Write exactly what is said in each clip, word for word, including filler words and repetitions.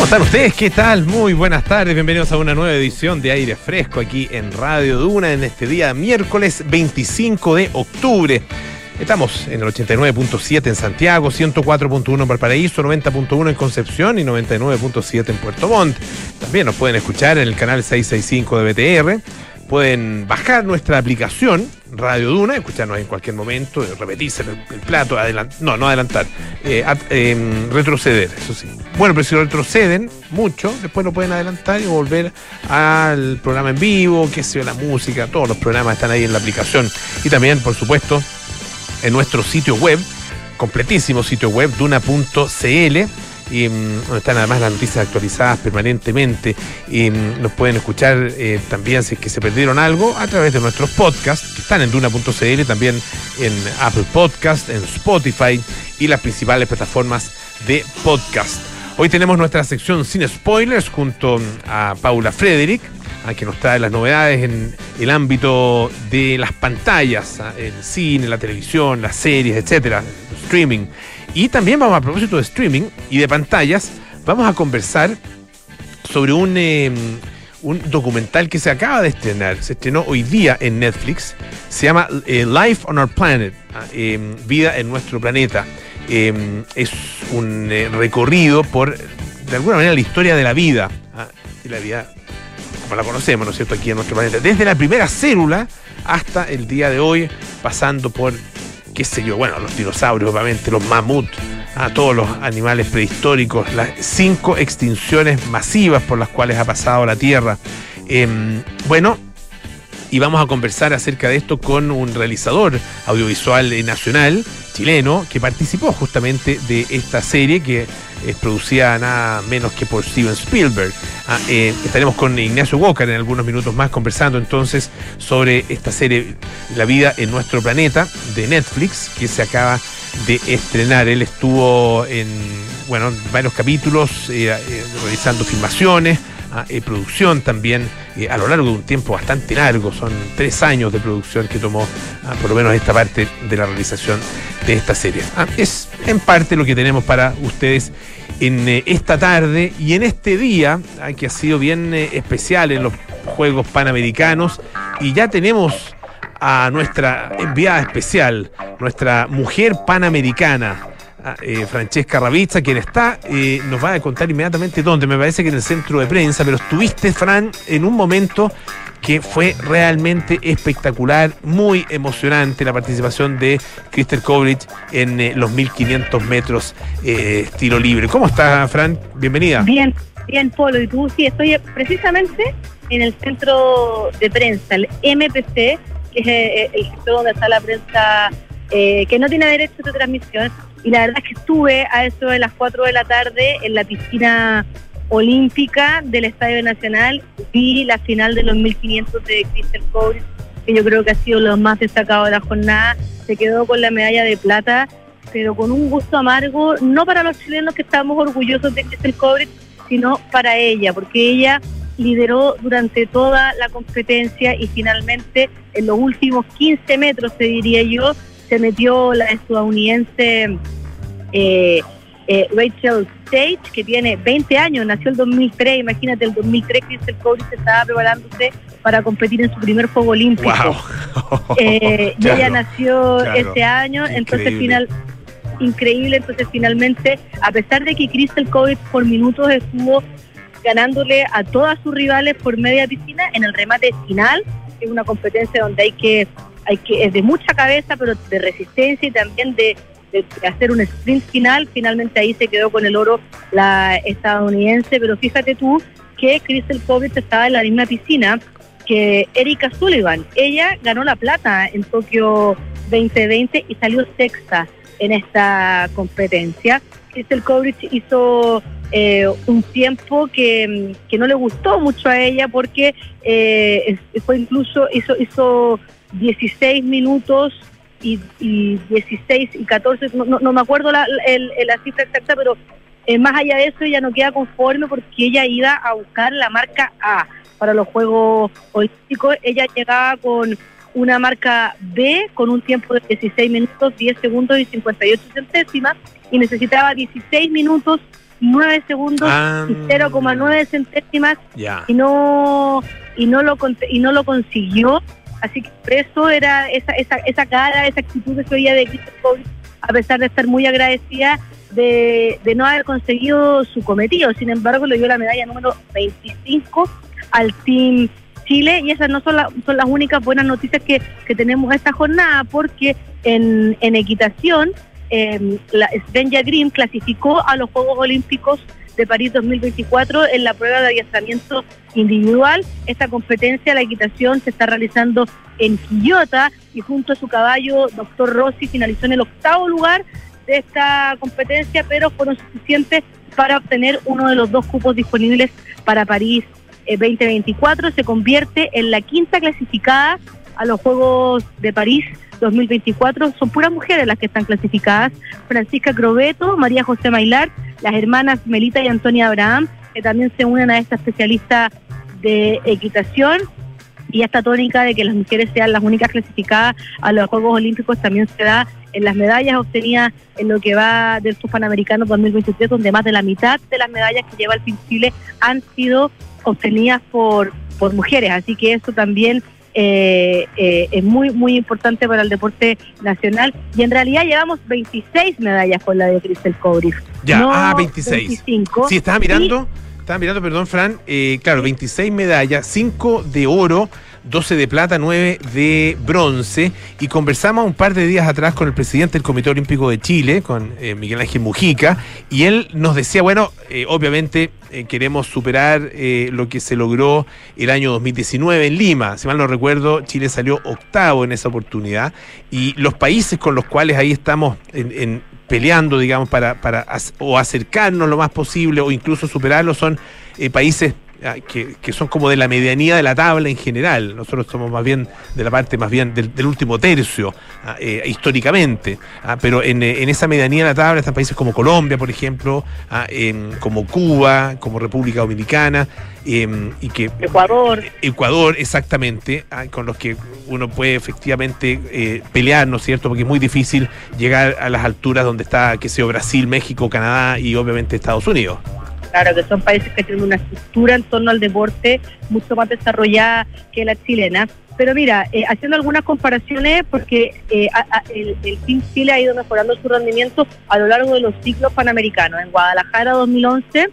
están ustedes? ¿Qué tal? Muy buenas tardes, bienvenidos a una nueva edición de Aire Fresco aquí en Radio Duna en este día miércoles veinticinco de octubre. Estamos en el ochenta y nueve punto siete en Santiago, ciento cuatro punto uno en Valparaíso, noventa punto uno en Concepción y noventa y nueve punto siete en Puerto Montt. También nos pueden escuchar en el canal seiscientos sesenta y cinco de B T R. Pueden bajar nuestra aplicación Radio Duna, escucharnos en cualquier momento, repetirse el, el plato, adelantar, no, no adelantar, eh, at, eh, retroceder, eso sí. Bueno, pero si retroceden mucho, después lo pueden adelantar y volver al programa en vivo, qué sé yo, la música, todos los programas están ahí en la aplicación. Y también, por supuesto, en nuestro sitio web, completísimo sitio web, duna punto c l, y um, donde están además las noticias actualizadas permanentemente, y um, nos pueden escuchar eh, también si es que se perdieron algo a través de nuestros podcasts que están en duna punto c l, también en Apple Podcast, en Spotify y las principales plataformas de podcast. Hoy tenemos nuestra sección Sin Spoilers junto a Paula Frederick, que nos trae las novedades en el ámbito de las pantallas, el cine, la televisión, las series, etcétera, streaming. Y también vamos, a propósito de streaming y de pantallas, vamos a conversar sobre un, eh, un documental que se acaba de estrenar. Se estrenó hoy día en Netflix. Se llama eh, Life on Our Planet, eh, Vida en Nuestro Planeta. Eh, es un eh, recorrido por, de alguna manera, la historia de la vida. ¿ah? Y la vida como la conocemos, ¿no es cierto?, aquí en nuestro planeta. Desde la primera célula hasta el día de hoy, pasando por, qué sé yo, bueno, los dinosaurios, obviamente, los mamuts, a todos los animales prehistóricos, las cinco extinciones masivas por las cuales ha pasado la Tierra. Eh, bueno, y vamos a conversar acerca de esto con un realizador audiovisual nacional, chileno, que participó justamente de esta serie que es producida nada menos que por Steven Spielberg. Ah, eh, estaremos con Ignacio Walker en algunos minutos más conversando entonces sobre esta serie La Vida en Nuestro Planeta de Netflix que se acaba de estrenar. Él estuvo en, bueno, varios capítulos eh, eh, realizando filmaciones, ah, eh, producción también eh, a lo largo de un tiempo bastante largo. Son tres años de producción que tomó ah, por lo menos esta parte de la realización de esta serie. Ah, es en parte lo que tenemos para ustedes en eh, esta tarde y en este día, ah, que ha sido bien eh, especial en los Juegos Panamericanos, y ya tenemos a nuestra enviada especial, nuestra mujer panamericana, eh, Francesca Ravizza, quien está, eh, nos va a contar inmediatamente dónde. Me parece que en el centro de prensa, pero estuviste, Fran, en un momento que fue realmente espectacular, muy emocionante la participación de Crystal Kovrich en eh, los mil quinientos metros eh, tiro libre. ¿Cómo estás, Fran? Bienvenida. Bien, bien, Polo. ¿Y tú? Sí, estoy precisamente en el centro de prensa, el M P C, que es eh, el sector donde está la prensa eh, que no tiene derecho de transmisión. Y la verdad es que estuve a eso de las cuatro de la tarde en la piscina olímpica del Estadio Nacional. Vi la final de los mil quinientos de Crystal Kovrich, que yo creo que ha sido lo más destacado de la jornada. Se quedó con la medalla de plata, pero con un gusto amargo, no para los chilenos que estamos orgullosos de Crystal Kovrich, sino para ella, porque ella lideró durante toda la competencia y finalmente en los últimos quince metros, te diría yo, se metió la estadounidense eh, eh, Rachel Sage, que tiene veinte años, nació el dos mil tres, imagínate, el dos mil tres Crystal Kovrich estaba preparándose para competir en su primer Juego Olímpico. Wow. Eh, y Claro, ella nació claro. este año, Increíble. entonces final increíble, entonces finalmente, a pesar de que Crystal Kovrich por minutos estuvo ganándole a todas sus rivales por media piscina, en el remate final, que es una competencia donde hay que, hay que, es de mucha cabeza, pero de resistencia y también de, de, de hacer un sprint final, finalmente ahí se quedó con el oro la estadounidense, pero fíjate tú que Crystal Kovrich estaba en la misma piscina que Erika Sullivan. Ella ganó la plata en Tokio veinte veinte y salió sexta en esta competencia. Crystal Kovrich hizo eh, un tiempo que, que no le gustó mucho a ella porque eh, fue incluso hizo hizo dieciséis minutos y, y dieciséis y catorce, no, no, no me acuerdo la, el, la cifra exacta, pero eh, más allá de eso ella no queda conforme porque ella iba a buscar la marca A para los Juegos Olímpicos. Ella llegaba con una marca B con un tiempo de dieciséis minutos, diez segundos y cincuenta y ocho centésimas, y necesitaba dieciséis minutos nueve segundos ah, y cero coma nueve centésimas ya. y no y no lo y no lo consiguió. Así que por eso era esa esa esa cara, esa actitud que se veía de Crystal Kovic, a pesar de estar muy agradecida de, de no haber conseguido su cometido. Sin embargo, le dio la medalla número veinticinco al Team Chile, y esas no son, la, son las únicas buenas noticias que, que tenemos esta jornada, porque en, en equitación eh, la Svenja Grimm clasificó a los Juegos Olímpicos de París dos mil veinticuatro en la prueba de adiestramiento individual. Esta competencia, la equitación, se está realizando en Quillota, y junto a su caballo, Doctor Rossi, finalizó en el octavo lugar de esta competencia, pero fueron suficientes para obtener uno de los dos cupos disponibles para París eh, veinte veinticuatro. Se convierte en la quinta clasificada a los Juegos de París dos mil veinticuatro. Son puras mujeres las que están clasificadas: Francisca Crobeto, María José Mailar, las hermanas Melita y Antonia Abraham, que también se unen a esta especialista de equitación. Y esta tónica de que las mujeres sean las únicas clasificadas a los Juegos Olímpicos también se da en las medallas obtenidas en lo que va del Panamericano dos mil veintitrés, donde más de la mitad de las medallas que lleva el Team Chile han sido obtenidas por, por mujeres. Así que eso también eh, eh, es muy muy importante para el deporte nacional. Y en realidad llevamos veintiséis medallas con la de Crystal Kovic. Ya, no ah, veintiséis. veinticinco. Sí, estaba mirando... Y, Estaba mirando, perdón, Fran, eh, claro, veintiséis medallas, cinco de oro, doce de plata, nueve de bronce, y conversamos un par de días atrás con el presidente del Comité Olímpico de Chile, con eh, Miguel Ángel Mujica, y él nos decía, bueno, eh, obviamente eh, queremos superar eh, lo que se logró el año dos mil diecinueve en Lima. Si mal no recuerdo, Chile salió octavo en esa oportunidad, y los países con los cuales ahí estamos en, en peleando, digamos, para, para o acercarnos lo más posible o incluso superarlo, son eh, países ah, que, que son como de la medianía de la tabla en general. Nosotros somos más bien de la parte más bien del, del último tercio, ah, eh, históricamente, ah, pero en, en esa medianía de la tabla están países como Colombia, por ejemplo, ah, eh, como Cuba, como República Dominicana, eh, y que Ecuador. Ecuador, exactamente, ah, con los que uno puede efectivamente eh, pelear, ¿no es cierto? Porque es muy difícil llegar a las alturas donde está, qué sé yo, Brasil, México, Canadá y obviamente Estados Unidos. Claro, que son países que tienen una estructura en torno al deporte mucho más desarrollada que la chilena. Pero mira, eh, haciendo algunas comparaciones, porque eh, a, a, el, el Team Chile ha ido mejorando su rendimiento a lo largo de los ciclos panamericanos. En Guadalajara dos mil once,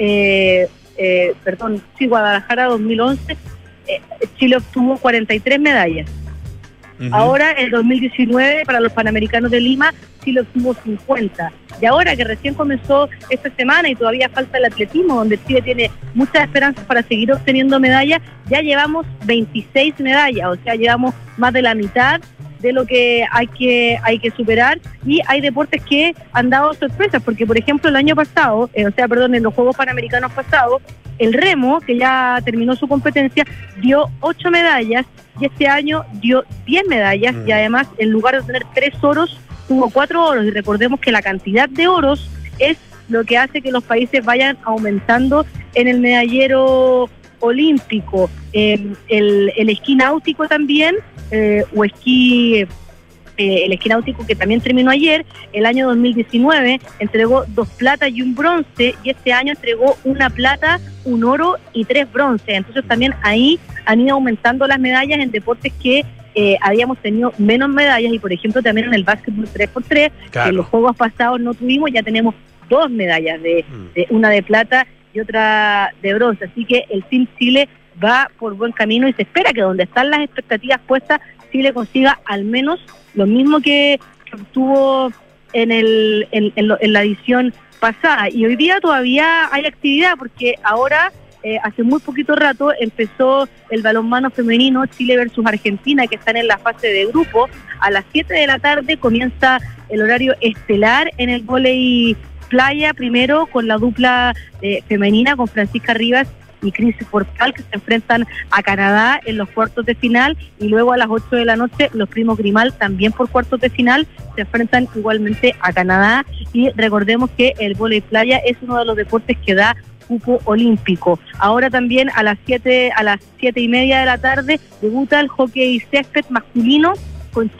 eh, eh, perdón, sí, Guadalajara dos mil once, eh, Chile obtuvo cuarenta y tres medallas. Uh-huh. Ahora, en dos mil diecinueve, para los Panamericanos de Lima, Chile obtuvo cincuenta. Y ahora que recién comenzó esta semana y todavía falta el atletismo, donde Chile tiene muchas esperanzas para seguir obteniendo medallas, ya llevamos veintiséis medallas, o sea, llevamos más de la mitad de lo que hay que hay que superar. Y hay deportes que han dado sorpresas, porque por ejemplo el año pasado, eh, o sea, perdón, en los Juegos Panamericanos pasados, el remo, que ya terminó su competencia, dio ocho medallas, y este año dio diez medallas, mm. y además, en lugar de tener tres oros, tuvo cuatro oros, y recordemos que la cantidad de oros es lo que hace que los países vayan aumentando en el medallero olímpico. Eh, el, el esquí náutico también, eh, o esquí... Eh, el esquí náutico, que también terminó ayer, el año dos mil diecinueve, entregó dos platas y un bronce, y este año entregó una plata, un oro y tres bronces. Entonces también ahí han ido aumentando las medallas en deportes que eh, habíamos tenido menos medallas, y por ejemplo también en el básquetbol tres por tres, claro, que en los juegos pasados no tuvimos, ya tenemos dos medallas, de, mm. de una de plata y otra de bronce. Así que el Team Chile va por buen camino, y se espera que donde están las expectativas puestas, Chile consiga al menos lo mismo que obtuvo en, el, en, en, lo, en la edición pasada. Y hoy día todavía hay actividad, porque ahora, eh, hace muy poquito rato, empezó el balonmano femenino Chile versus Argentina, que están en la fase de grupo. A las siete de la tarde comienza el horario estelar en el vóley playa, primero con la dupla eh, femenina, con Francisca Rivas y Cris Portal, que se enfrentan a Canadá en los cuartos de final, y luego a las ocho de la noche los primos Grimal, también por cuartos de final, se enfrentan igualmente a Canadá. Y recordemos que el vóley playa es uno de los deportes que da cupo olímpico. Ahora también a las siete a las siete y media de la tarde debuta el hockey césped masculino, con Chile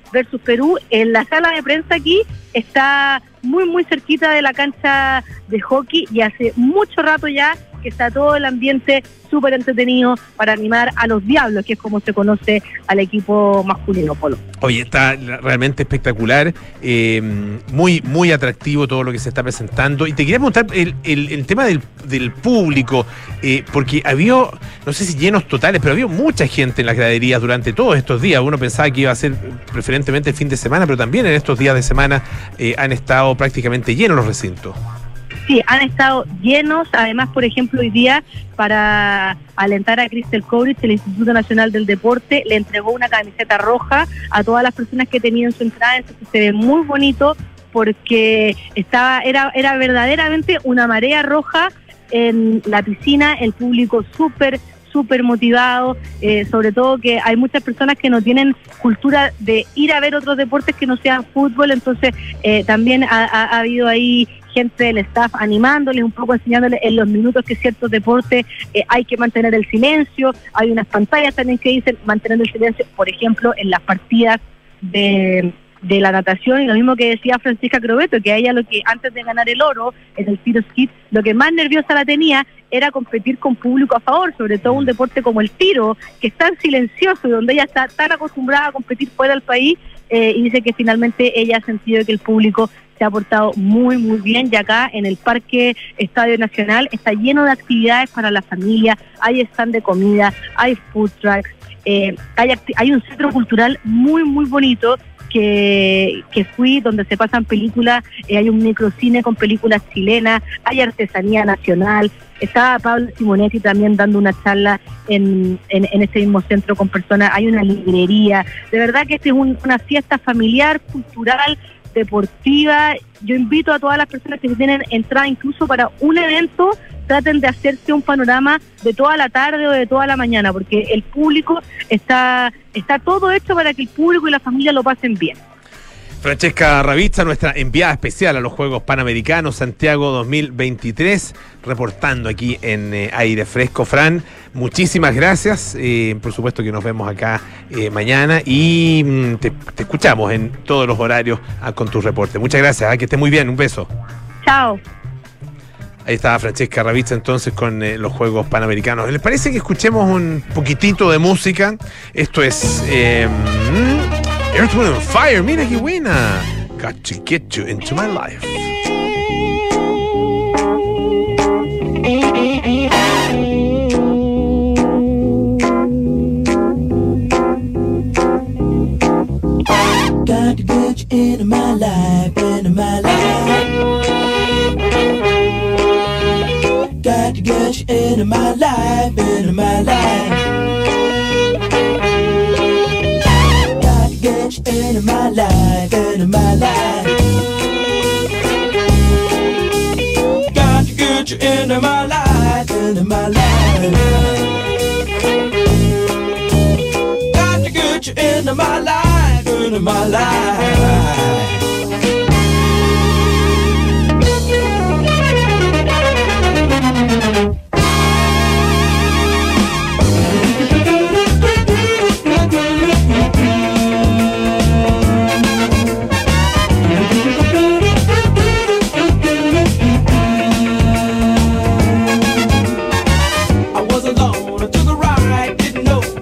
versus Perú. En la sala de prensa aquí está muy, muy cerquita de la cancha de hockey y hace mucho rato ya que está todo el ambiente súper entretenido para animar a los Diablos, que es como se conoce al equipo masculino, Polo. Oye, está realmente espectacular, eh, muy muy atractivo todo lo que se está presentando. Y te quería preguntar el, el, el tema del, del público, eh, porque había, no sé si llenos totales, pero había mucha gente en las graderías durante todos estos días. Uno pensaba que iba a ser preferentemente el fin de semana, pero también en estos días de semana eh, han estado prácticamente llenos los recintos. Sí, han estado llenos. Además, por ejemplo, hoy día, para alentar a Crystal Kovrich, el Instituto Nacional del Deporte le entregó una camiseta roja a todas las personas que tenían su entrada. Entonces se ve muy bonito porque estaba era era verdaderamente una marea roja en la piscina, el público súper súper motivado, eh, sobre todo que hay muchas personas que no tienen cultura de ir a ver otros deportes que no sean fútbol. Entonces eh, también ha, ha, ha habido ahí gente del staff animándoles, un poco enseñándoles en los minutos que ciertos deportes eh, hay que mantener el silencio. Hay unas pantallas también que dicen mantener el silencio, por ejemplo, en las partidas de, de la natación, y lo mismo que decía Francisca Crobeto, que a ella lo que antes de ganar el oro en el tiro skit, lo que más nerviosa la tenía era competir con público a favor, sobre todo un deporte como el tiro, que es tan silencioso y donde ella está tan acostumbrada a competir fuera del país, eh, y dice que finalmente ella ha sentido que el público se ha portado muy, muy bien, y acá en el Parque Estadio Nacional está lleno de actividades para la familia, hay stand de comida, hay food trucks, eh, hay, hay un centro cultural muy, muy bonito que, que fui, donde se pasan películas, eh, hay un microcine con películas chilenas, hay artesanía nacional. Estaba Pablo Simonetti también dando una charla en, en, en este mismo centro con personas, hay una librería. De verdad que este es un, una fiesta familiar, cultural, deportiva. Yo invito a todas las personas que tienen entrada incluso para un evento, traten de hacerse un panorama de toda la tarde o de toda la mañana, porque el público está, está todo hecho para que el público y la familia lo pasen bien. Francesca Ravizza, nuestra enviada especial a los Juegos Panamericanos Santiago dos mil veintitrés, reportando aquí en eh, Aire Fresco. Fran, muchísimas gracias. Eh, por supuesto que nos vemos acá eh, mañana y mm, te, te escuchamos en todos los horarios ah, con tus reportes. Muchas gracias, ah, que estés muy bien. Un beso. Chao. Ahí estaba Francesca Ravizza entonces con eh, los Juegos Panamericanos. ¿Les parece que escuchemos un poquitito de música? Esto es eh, Earth, Wind and Fire. Mira qué buena. Got to get you into my life. Got to get you into my life, into my life. Got to get you into my life, into my life. Got to get you into my life, into my life. Got to get you into my life, into my life. Got to get you into my life, into my life.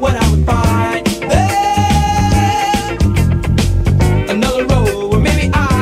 Another road where maybe I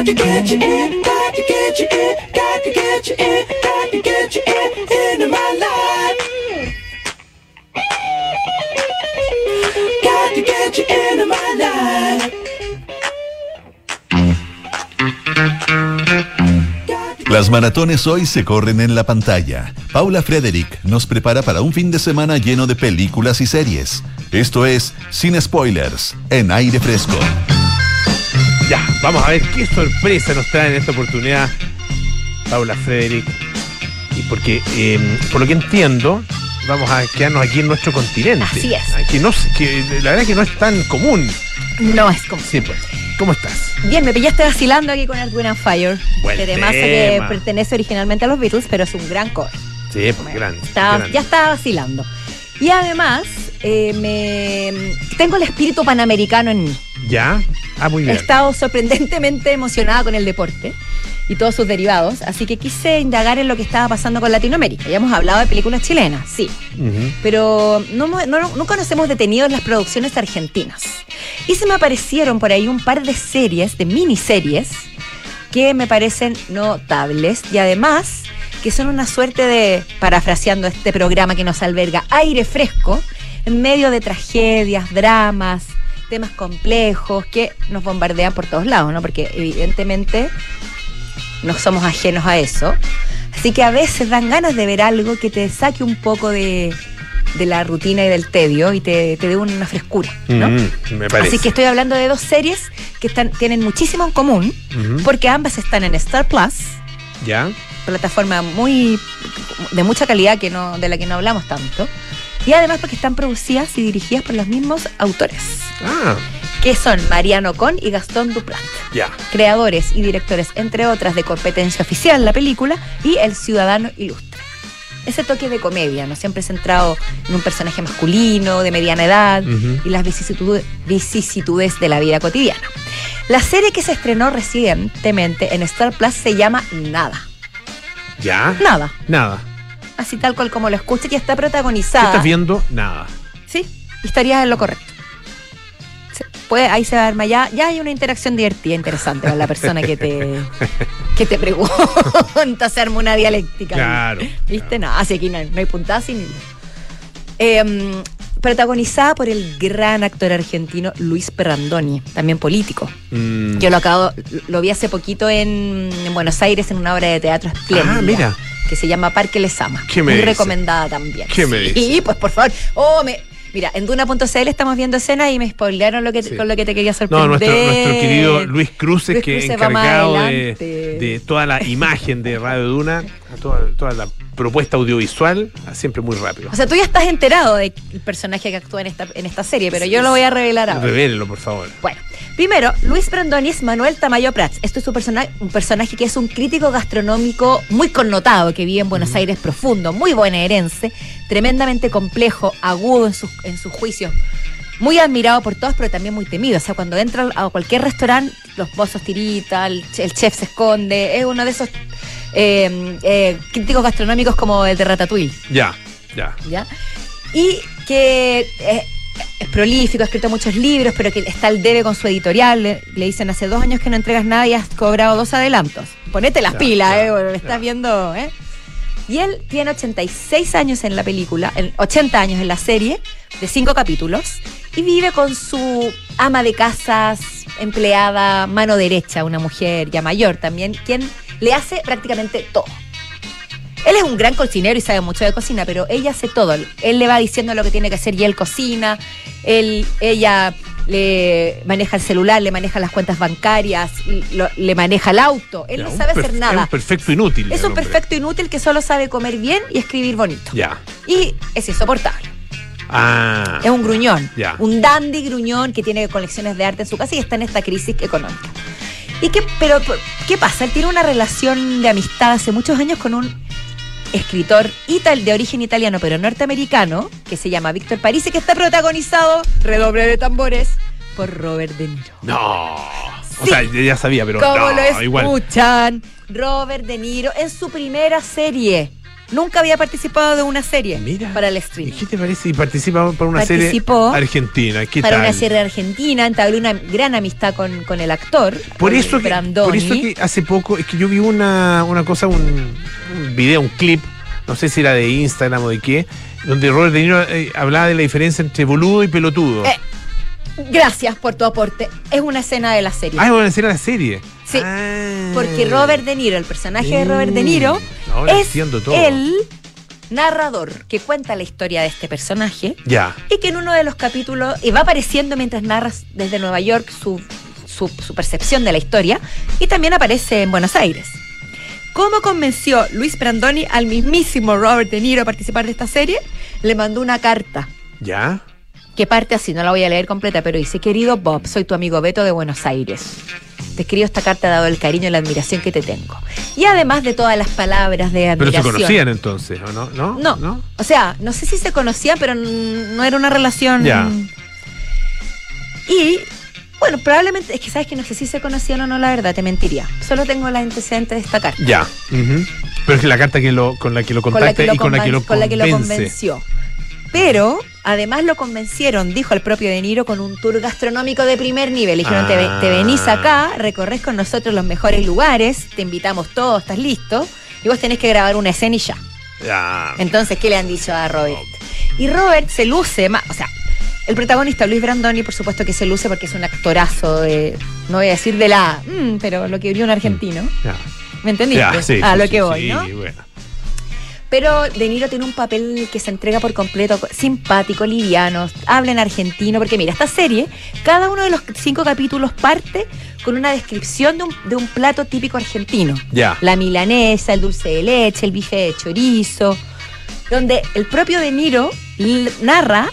to get you in, got to get you in, got to get you in, got to get you in, into my life. Got to get you into my life. Las maratones hoy se corren en la pantalla. Paula Frederick nos prepara para un fin de semana lleno de películas y series. Esto es Sin Spoilers, en Aire Fresco. Ya, vamos a ver qué sorpresa nos trae en esta oportunidad Paula Frederick. Y porque, eh, por lo que entiendo, vamos a quedarnos aquí en nuestro continente. Así es. Que, no, que la verdad es que no es tan común. No es como. Sí, pues. ¿Cómo estás? Bien, me pillaste vacilando aquí con Earth, Wind and Fire. Buen de temazo tema. que pertenece originalmente a los Beatles, pero es un gran cover. Sí, pues grande, Está, grande. Ya estaba vacilando. Y además, eh, me tengo el espíritu panamericano en mí. ¿Ya? Ah, muy He bien. estado sorprendentemente emocionada con el deporte y todos sus derivados, así que quise indagar en lo que estaba pasando con Latinoamérica. Ya hemos hablado de películas chilenas, sí, Ujú. pero no, no, no- nunca nos hemos detenido en las producciones argentinas. Y se me aparecieron por ahí un par de series, de miniseries, que me parecen notables y además que son una suerte de, parafraseando este programa que nos alberga, aire fresco, en medio de tragedias, dramas, temas complejos que nos bombardean por todos lados, ¿no? Porque evidentemente no somos ajenos a eso. Así que a veces dan ganas de ver algo que te saque un poco de, de la rutina y del tedio y te, te dé una frescura, ¿no? Mm, me parece. Así que estoy hablando de dos series que están, tienen muchísimo en común, Ujú. porque ambas están en Star Plus, ¿Ya? plataforma muy de mucha calidad que no, de la que no hablamos tanto. Y además porque están producidas y dirigidas por los mismos autores, Ah, que son Mariano Con y Gastón Duprat, ya. creadores y directores, entre otras, de Competencia Oficial, la película, y El Ciudadano Ilustre. Ese toque de comedia, ¿no? Siempre centrado en un personaje masculino, de mediana edad, Ujú. y las vicisitudes, vicisitudes de la vida cotidiana. La serie que se estrenó recientemente en Star Plus se llama Nada. ¿Ya? Nada. Nada. Así tal cual como lo escuchas, y está ¿Qué protagonizada. estás viendo? Nada. Sí, y estarías en lo correcto. Se- puede, ahí se va a armar ya, ya hay una interacción divertida, interesante con la persona que te, que te pregunta, se arma una dialéctica. Claro. ¿Viste? No, así aquí no, no hay puntadas ni. Eh, protagonizada por el gran actor argentino Luis Perrandoni, también político. Mm. Yo lo acabo, lo vi hace poquito en, en Buenos Aires en una obra de teatro espléndida. Ah, mira. Que se llama Parque Lesama. ¿Qué me Muy dice? recomendada también. ¿Qué me dice? Y pues por favor. Oh, me, mira, en Duna punto c l estamos viendo escenas y me spoilearon lo que, Sí. con lo que te quería sorprender. No, nuestro, nuestro querido Luis Cruces, Luis que es Cruces va más encargado de, adelante. de toda la imagen de Radio Duna, toda, toda la propuesta audiovisual, siempre muy rápido. O sea, tú ya estás enterado del personaje que actúa en esta, en esta serie, pero yo lo voy a revelar ahora. Revélelo, por favor. Bueno, primero, Luis Brandoni es Manuel Tamayo Prats. Esto es un, persona, un personaje que es un crítico gastronómico muy connotado, que vive en Buenos Aires profundo, muy bonaerense, tremendamente complejo, agudo en sus, en sus juicios, muy admirado por todos, pero también muy temido. O sea, cuando entra a cualquier restaurante, los bozos tiritan, el, el chef se esconde. Es uno de esos eh, eh, críticos gastronómicos como el de Ratatouille. Ya, ya. ¿Ya? Y que eh, es prolífico, ha escrito muchos libros, pero que está al debe con su editorial. Le, le dicen, hace dos años que no entregas nada y has cobrado dos adelantos. Ponete las Ya, pilas, ya, eh, bueno, me ya. estás viendo, ¿eh? Y él tiene ochenta y seis años en la película, en- ochenta años en la serie, de cinco capítulos, y vive con su ama de casas, empleada, mano derecha, una mujer ya mayor también, quien le hace prácticamente todo. Él es un gran cocinero y sabe mucho de cocina, pero ella hace todo. Él le va diciendo lo que tiene que hacer y él cocina. Él, ella le maneja el celular, le maneja las cuentas bancarias, lo- le maneja el auto. Él Ya, no un sabe perf- hacer Es nada. un perfecto inútil. Es el un hombre. perfecto inútil que solo sabe comer bien y escribir bonito. Ya. Y es insoportable. Ah. Es un gruñón. Ya. Un dandy gruñón que tiene colecciones de arte en su casa y está en esta crisis económica. ¿Y qué, pero, qué pasa? Él tiene una relación de amistad hace muchos años con un escritor ital- de origen italiano pero norteamericano que se llama Víctor Parisi, que está protagonizado, redoble de tambores, por Robert De Niro. No. O Sí. sea, yo ya sabía, pero Como no, lo igual. escuchan, Robert De Niro en su primera serie. Nunca había participado de una serie Mira, para el ¿y streaming. qué te parece? Y participa por una Participó serie argentina. ¿Qué Para tal? una serie argentina, entabló una gran amistad con, con el actor. Por con eso, que, Brandoni. por eso que hace poco, es que yo vi una, una cosa, un, un video, un clip, no sé si era de Instagram o de qué, donde Robert De Niro eh, hablaba de la diferencia entre boludo y pelotudo. Eh, gracias por tu aporte. Es una escena de la serie. Ah, es una escena de la serie. Sí, Ah. porque Robert De Niro, el personaje de Robert De Niro, Mm, ahora es entiendo todo. el narrador que cuenta la historia de este personaje Ya. y que en uno de los capítulos, y va apareciendo mientras narra desde Nueva York su, su, su percepción de la historia, y también aparece en Buenos Aires. ¿Cómo convenció Luis Brandoni al mismísimo Robert De Niro a participar de esta serie? Le mandó una carta ¿Ya? que parte así, no la voy a leer completa, pero dice: querido Bob, soy tu amigo Beto de Buenos Aires. Te escribo esta carta dado el cariño y la admiración que te tengo. Y además de todas las palabras de Pero admiración. se conocían entonces, ¿o no? ¿No? No, ¿No? o sea, no sé si se conocían, pero n- no era una relación. Ya. Y, bueno, probablemente, es que sabes que no sé si se conocían o no, la verdad, te mentiría. Solo tengo la antecedentes de esta carta. Ya. Ujú. Pero es que la carta que lo, con la que lo contacta y con la que lo con la que lo convence. convenció. Pero, además lo convencieron, dijo el propio De Niro, con un tour gastronómico de primer nivel. Le dijeron: te, ve- te venís acá, recorres con nosotros los mejores lugares, te invitamos todos, estás listo, y vos tenés que grabar una escena y ya. Ya. Entonces, ¿qué le han dicho a Robert? Y Robert se luce más, o sea, el protagonista Luis Brandoni, por supuesto que se luce porque es un actorazo de, no voy a decir de la, mm, pero lo que vio un argentino. Ya. ¿Me entendiste? Ya, sí, a sí, lo sí, que voy, sí, ¿no? bueno. Pero De Niro tiene un papel que se entrega por completo, simpático, liviano, habla en argentino, porque mira, esta serie, cada uno de los cinco capítulos parte con una descripción de un, de un plato típico argentino. Ya. La milanesa, el dulce de leche, el bife de chorizo, donde el propio De Niro l- narra,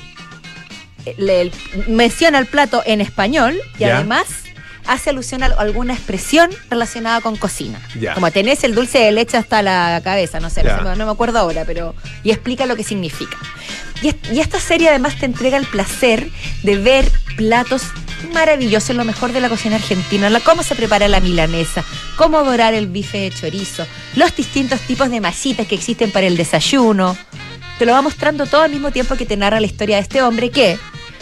le, menciona el plato en español y Ya. además hace alusión a alguna expresión relacionada con cocina. Ya. Como tenés el dulce de leche hasta la cabeza, no sé, Ya. no, se me- no me acuerdo ahora, pero y explica lo que significa. Y, es- y esta serie además te entrega el placer de ver platos maravillosos, lo mejor de la cocina argentina, la, cómo se prepara la milanesa, cómo dorar el bife de chorizo, los distintos tipos de masitas que existen para el desayuno. Te lo va mostrando todo al mismo tiempo que te narra la historia de este hombre que,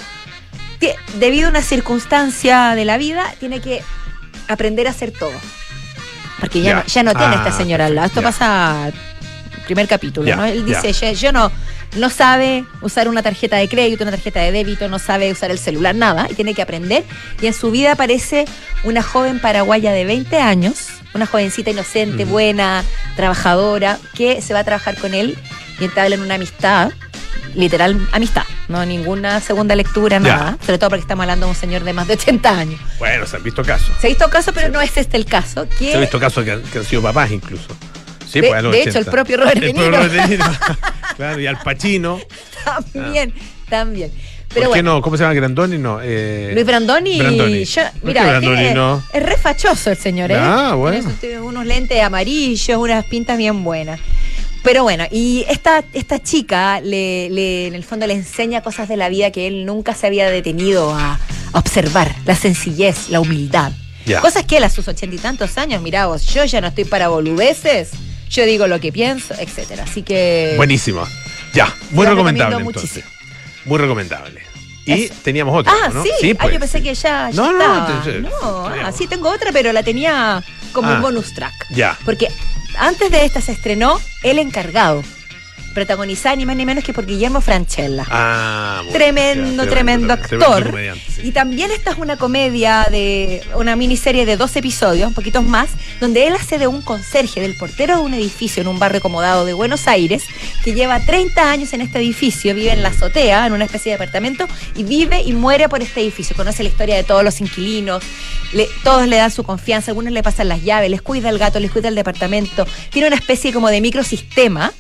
que, debido a una circunstancia de la vida, tiene que aprender a hacer todo. Porque ya, Ya. no, ya no tiene Ah, esta señora al lado. Esto perfecto, pasa al primer capítulo, Ya, ¿no? Él ya. dice: yo, yo no, no sabe usar una tarjeta de crédito, una tarjeta de débito, no sabe usar el celular, nada, y tiene que aprender. Y en su vida aparece una joven paraguaya de veinte años, una jovencita inocente, Mm. buena, trabajadora, que se va a trabajar con él y entablan una amistad, literal amistad, no ninguna segunda lectura, Ya. nada, sobre todo porque estamos hablando de un señor de más de ochenta años. Bueno, se han visto casos. Se ha visto caso, pero no es este el caso. Que Se han visto casos que han, que han sido papás incluso. Sí, De- pues, a los de hecho, ochenta. el propio Robert De El propio Niro. Robert De Niro. Claro, y Al Pacino. También, también. ¿Por Pero qué bueno, no? ¿Cómo se llama? ¿Grandoni? No. Eh, Luis Brandoni, Brandoni. yo- ¿Por mira, qué Brandoni tiene- no? es re fachoso el señor, ¿eh? Ah, bueno. Tiene, sus- tiene unos lentes amarillos, unas pintas bien buenas. Pero bueno, y esta, esta chica le, le- en el fondo le enseña cosas de la vida que él nunca se había detenido a, a observar. La sencillez, la humildad. Ya. Cosas que él a sus ochenta y tantos años, mirá vos, yo ya no estoy para boludeces, yo digo lo que pienso, etcétera. Así que... Buenísimo. Ya, muy Lo recomendable recomiendo entonces. muchísimo. Muy recomendable. Y Eso. teníamos otra, Ah, ¿no? sí, ah, pues. yo pensé que ya, ya No, no, estaba. te- te- No, ah, teníamos. sí tengo otra, pero la tenía como Ah. un bonus track. Ya. Porque antes de esta se estrenó El Encargado, protagonizada ni más ni menos que por Guillermo Francella. Ah, bueno, Tremendo, ya, tremendo tremendo actor. comediante, sí. Y también esta es una comedia de una miniserie de dos episodios, un poquitos más, donde él hace de un conserje, del portero de un edificio en un barrio acomodado de Buenos Aires, que lleva treinta años en este edificio, vive en la azotea, en una especie de departamento, y vive y muere por este edificio. Conoce la historia de todos los inquilinos, le- todos le dan su confianza, algunos le pasan las llaves, les cuida el gato, les cuida el departamento. Tiene una especie como de microsistema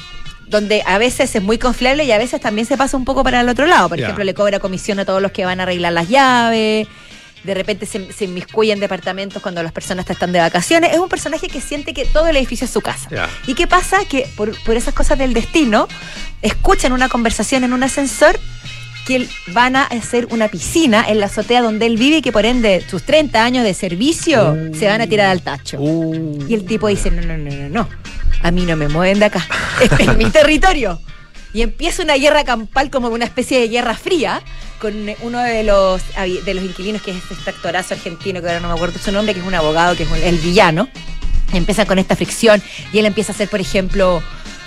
donde a veces es muy confiable y a veces también se pasa un poco para el otro lado. Por Ya. ejemplo, le cobra comisión a todos los que van a arreglar las llaves. De repente se, se inmiscuye en departamentos cuando las personas están de vacaciones. Es un personaje que siente que todo el edificio es su casa. Ya. ¿Y qué pasa? Que por, por esas cosas del destino, escuchan una conversación en un ascensor que van a hacer una piscina en la azotea donde él vive y que por ende sus treinta años de servicio Uh. se van a tirar al tacho. Uh. Y el tipo dice, no, no, no, no, no. a mí no me mueven de acá, este es mi territorio. Y empieza una guerra campal, como una especie de guerra fría, con uno de los de los inquilinos, que es este actorazo argentino, que ahora no me acuerdo su nombre, que es un abogado, que es un, el villano. Empiezan con esta fricción y él empieza a hacer, por ejemplo,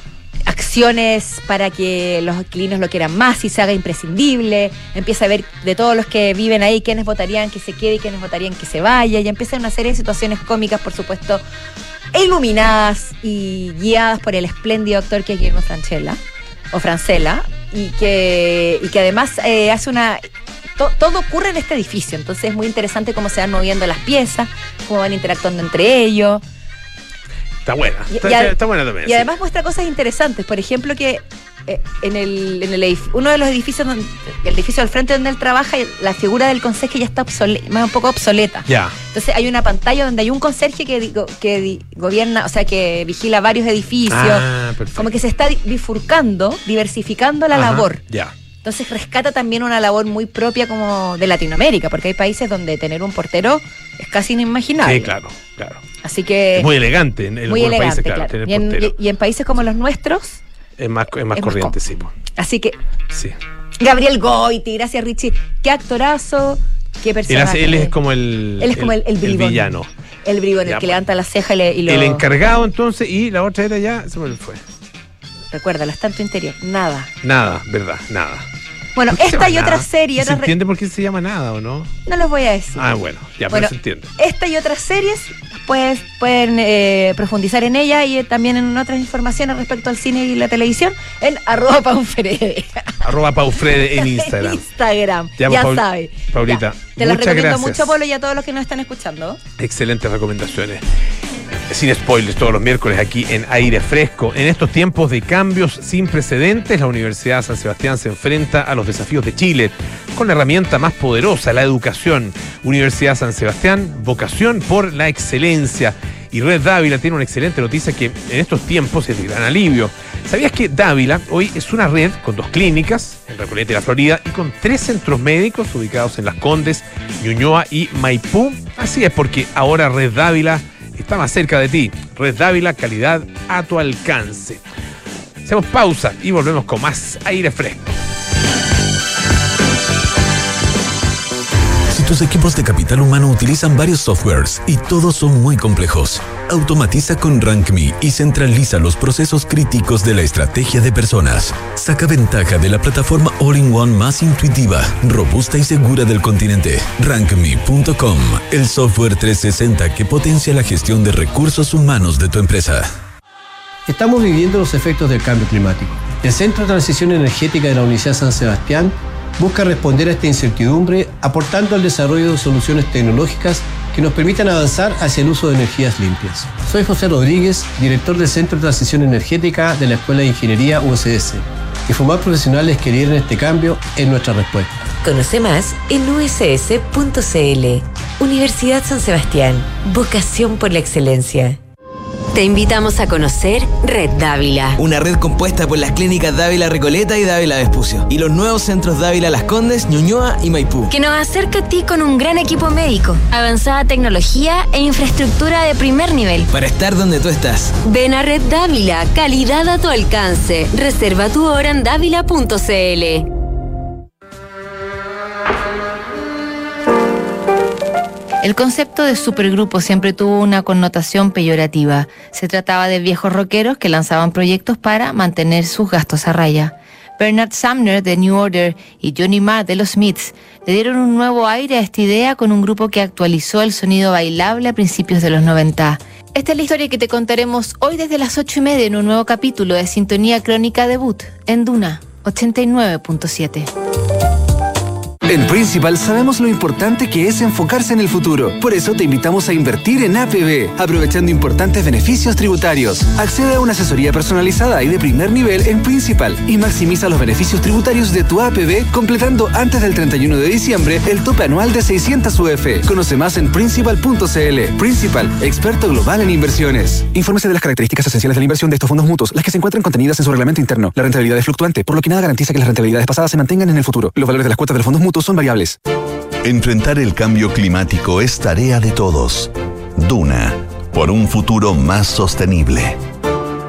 acciones para que los inquilinos lo quieran más y se haga imprescindible. Empieza a ver de todos los que viven ahí quiénes votarían que se quede y quiénes votarían que se vaya. Y empieza una serie de situaciones cómicas, por supuesto, e iluminadas y guiadas por el espléndido actor que es Guillermo Francella, o Francella, y que, y que además eh, hace una... To, todo ocurre en este edificio, entonces es muy interesante cómo se van moviendo las piezas, cómo van interactuando entre ellos. Está buena, Y- está, y ad- está buena también. Y sí. además muestra cosas interesantes, por ejemplo que eh, en el, en el edif- uno de los edificios, donde, el edificio al frente donde él trabaja, la figura del conserje ya está obsole- más un poco obsoleta. Ya. Entonces hay una pantalla donde hay un conserje que, digo, que di- gobierna, o sea, que vigila varios edificios, Ah, perfecto. como que se está di- bifurcando, diversificando la Ajá, labor. Ya. Entonces rescata también una labor muy propia como de Latinoamérica, porque hay países donde tener un portero es casi inimaginable. Sí, claro, claro. Así que Es muy elegante en, en muy algunos elegante, países, claro, claro. tener Y en, portero. y- y en países como los nuestros, Es más, es más es más corriente, cómodo. sí. po. así que Sí. Gabriel Goiti, gracias Richie, qué actorazo, qué Él, personaje. hace- él es como el, Él es como el, el bribón. villano. El bribón, Ya, el que pues. levanta la ceja y, le, y lo... El encargado, entonces, y la otra era ya, se me fue. Recuérdalo, está en tu interior. Nada. Nada, verdad, nada. Bueno, ¿Por qué se esta llama y otra nada? serie... ¿Se otras re- entiende por qué se llama nada o no? No les voy a decir. Ah, bueno, ya, Bueno, pero se entiende. Esta y otras series pues, pueden eh, profundizar en ella y eh, también en otras informaciones respecto al cine y la televisión en arroba paufrede. Arroba Paufrede en Instagram. Instagram. Ya, Ya, pues, Paul- sabe. Paulita, Ya. Te las muchas recomiendo gracias. mucho, Polo, y a todos los que nos están escuchando. Excelentes recomendaciones. Sin spoilers, todos los miércoles aquí en Aire Fresco. En estos tiempos de cambios sin precedentes, la Universidad de San Sebastián se enfrenta a los desafíos de Chile con la herramienta más poderosa, la educación. Universidad San Sebastián, vocación por la excelencia. Y Red Dávila tiene una excelente noticia que en estos tiempos es de gran alivio. ¿Sabías que Dávila hoy es una red con dos clínicas, en Recoleta y La Florida, y con tres centros médicos ubicados en Las Condes, Ñuñoa y Maipú? Así es, porque ahora Red Dávila está más cerca de ti. Red Dávila, calidad a tu alcance. Hacemos pausa y volvemos con más Aire Fresco. Si tus equipos de capital humano utilizan varios softwares y todos son muy complejos, automatiza con RankMe y centraliza los procesos críticos de la estrategia de personas. Saca ventaja de la plataforma all-in-one más intuitiva, robusta y segura del continente. rank me punto com, el software trescientos sesenta que potencia la gestión de recursos humanos de tu empresa. Estamos viviendo los efectos del cambio climático. El Centro de Transición Energética de la Universidad San Sebastián busca responder a esta incertidumbre aportando al desarrollo de soluciones tecnológicas que nos permitan avanzar hacia el uso de energías limpias. Soy José Rodríguez, director del Centro de Transición Energética de la Escuela de Ingeniería U S S, y formar profesionales que lideren este cambio es nuestra respuesta. Conoce más en u s s punto c l. Universidad San Sebastián. Vocación por la excelencia. Te invitamos a conocer Red Dávila. Una red compuesta por las clínicas Dávila Recoleta y Dávila Vespucio. Y los nuevos centros Dávila Las Condes, Ñuñoa y Maipú. Que nos acerca a ti con un gran equipo médico, avanzada tecnología e infraestructura de primer nivel. Para estar donde tú estás. Ven a Red Dávila, calidad a tu alcance. Reserva tu hora en dávila punto c l. El concepto de supergrupo siempre tuvo una connotación peyorativa. Se trataba de viejos rockeros que lanzaban proyectos para mantener sus gastos a raya. Bernard Sumner de New Order y Johnny Marr de los Smiths le dieron un nuevo aire a esta idea con un grupo que actualizó el sonido bailable a principios de los noventa. Esta es la historia que te contaremos hoy desde las ocho y media en un nuevo capítulo de Sintonía Crónica Debut en Duna ochenta y nueve punto siete. En Principal sabemos lo importante que es enfocarse en el futuro. Por eso te invitamos a invertir en A P B, aprovechando importantes beneficios tributarios. Accede a una asesoría personalizada y de primer nivel en Principal y maximiza los beneficios tributarios de tu A P B completando antes del treinta y uno de diciembre el tope anual de seiscientos U F. Conoce más en principal punto c l. Principal, experto global en inversiones. Infórmese de las características esenciales de la inversión de estos fondos mutuos, las que se encuentran contenidas en su reglamento interno. La rentabilidad es fluctuante, por lo que nada garantiza que las rentabilidades pasadas se mantengan en el futuro. Los valores de las cuotas de los fondos mutuos son variables. Enfrentar el cambio climático es tarea de todos. Duna, por un futuro más sostenible.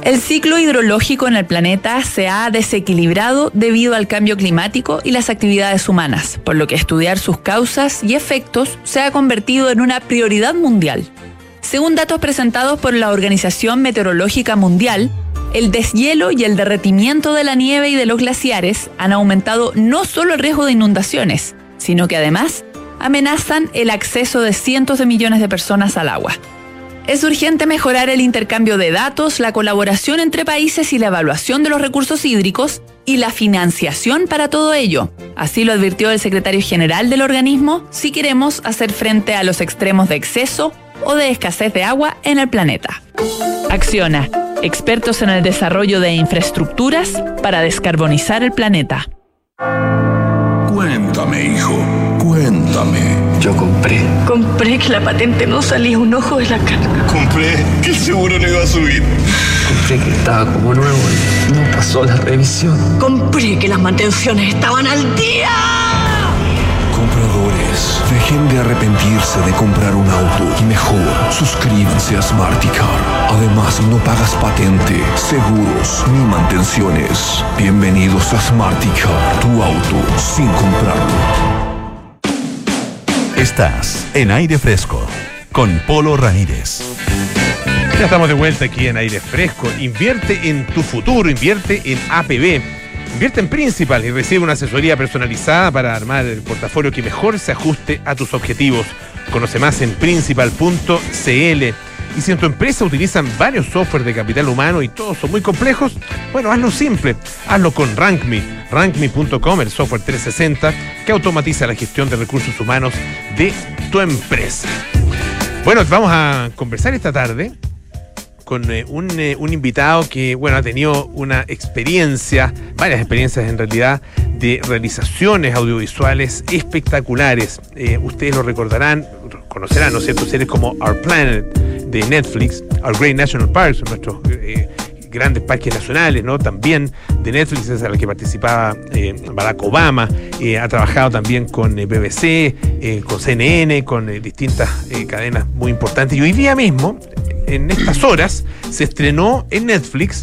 El ciclo hidrológico en el planeta se ha desequilibrado debido al cambio climático y las actividades humanas, por lo que estudiar sus causas y efectos se ha convertido en una prioridad mundial. Según datos presentados por la Organización Meteorológica Mundial, el deshielo y el derretimiento de la nieve y de los glaciares han aumentado no solo el riesgo de inundaciones, sino que además amenazan el acceso de cientos de millones de personas al agua. Es urgente mejorar el intercambio de datos, la colaboración entre países y la evaluación de los recursos hídricos y la financiación para todo ello. Así lo advirtió el secretario general del organismo, si queremos hacer frente a los extremos de exceso o de escasez de agua en el planeta. Acciona, expertos en el desarrollo de infraestructuras para descarbonizar el planeta. Cuéntame, hijo, cuéntame. Yo compré. Compré que la patente no salía un ojo de la cara. Compré que el seguro no iba a subir. Compré que estaba como nuevo y no pasó la revisión. Compré que las mantenciones estaban al día. Compradores, dejen de arrepentirse de comprar un auto y mejor suscríbanse a SmartyCar. Además, no pagas patente, seguros ni mantenciones. Bienvenidos a SmartyCar, tu auto sin comprarlo. Estás en Aire Fresco con Polo Ramírez. Ya estamos de vuelta aquí en Aire Fresco. Invierte en tu futuro, invierte en A P B. Invierte en Principal y recibe una asesoría personalizada para armar el portafolio que mejor se ajuste a tus objetivos. Conoce más en principal punto c l. Y si en tu empresa utilizan varios software de capital humano y todos son muy complejos, bueno, hazlo simple. Hazlo con RankMe. RankMe punto com, el software trescientos sesenta que automatiza la gestión de recursos humanos de tu empresa. Bueno, vamos a conversar esta tarde con eh, un, eh, un invitado que, bueno, ha tenido una experiencia, varias experiencias en realidad, de realizaciones audiovisuales espectaculares. Eh, ustedes lo recordarán, conocerán, ¿no es cierto?, series como Our Planet de Netflix, Our Great National Parks, nuestros eh, grandes parques nacionales, ¿no? También de Netflix, es a la que participaba eh, Barack Obama. Eh, ha trabajado también con eh, B B C, eh, con C N N, con eh, distintas eh, cadenas muy importantes. Y hoy día mismo, en estas horas, se estrenó en Netflix